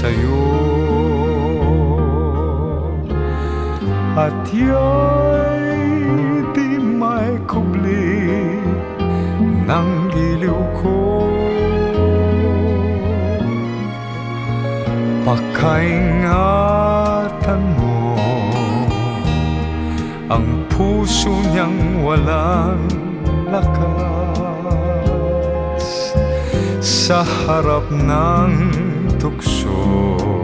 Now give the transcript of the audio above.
sa'yo, at ya'y di may kubli ng giliw ko. Pakaingatan mo ang puso niyang walang lakas sa harap ng tukso.